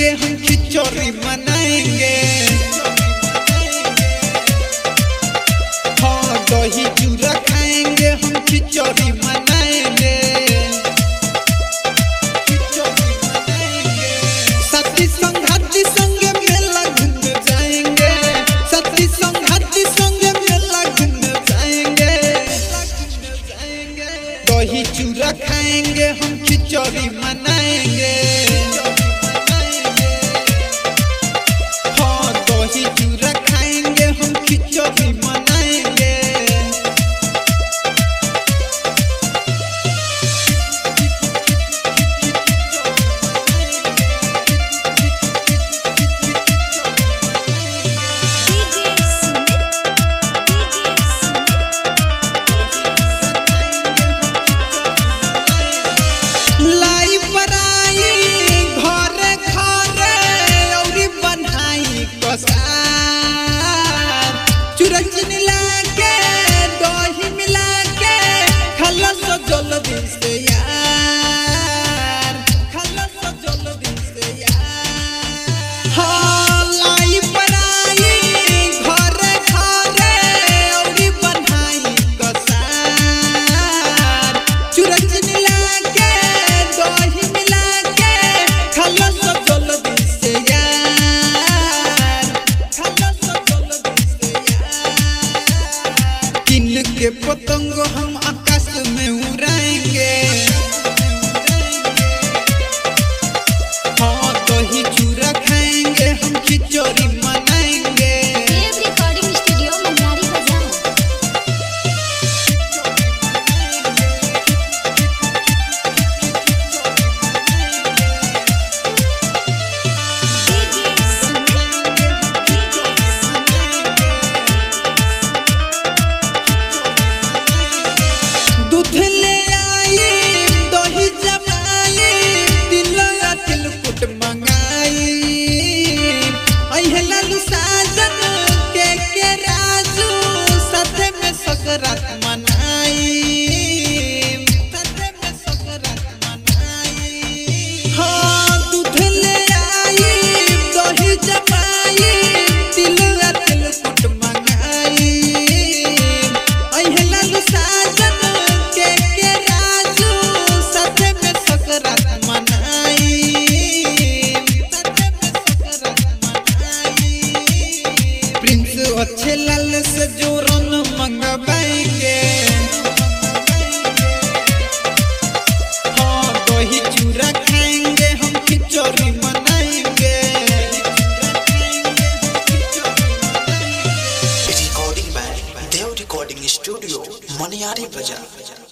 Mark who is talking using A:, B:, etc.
A: खाएंगे हम खिचड़ी मनाएंगे। हाँ दही चूड़ा खाएंगे हम खिचड़ी मनाएंगे। साथी संगाती संगे मेला घूमने जाएंगे। साथी संगाती संगे मेला घूमने जाएंगे। दही चूड़ा खाएंगे हम खिचड़ी मनाएंगे। हाँ दही चूड़ा खाएंगे हम खिचड़ी मनाएंगे। लाई पराई घरे घरे औरी बनाई कसार। चूड़ा चीनी लाके दही मिला के खाला सो जल्दी से यार। खाला सो जल्दी से यार। हाँ लाई पराई घरे घरे औरी बनाई कसार। चूड़ा चीनी लाके दही मिला के खाला सो जल्दी से यार। खाला सो जल्दी से यार। किन के पतंग हम आकाश में उड़ाएंगे। हाँ दही चूड़ा खाएंगे हम खिचड़ी मनाएंगे।
B: देव रिकॉर्डिंग स्टूडियो मनियारी बाजार।
A: दूध ले आई दही जमाई तिलया तिलकुट मंगाई। अहे लालू साजन के राजू साथे में सकरात मनाई। साथे में सकरात मनाई। हाँ दूध ले आई दही जमाई तिलया तिलकुट मंगाई। अहे लालू साजन के राजू साथे में सकरात मनाई। साथे में सकरात मनाई। प्रिंस अच्छे लाल से जोरन मंगवाएंगे। हाँ दही चूड़ा खाएंगे हम खिचड़ी मनाएंगे।
C: Recording by Dev Recording Studio, Moniari Bazaar.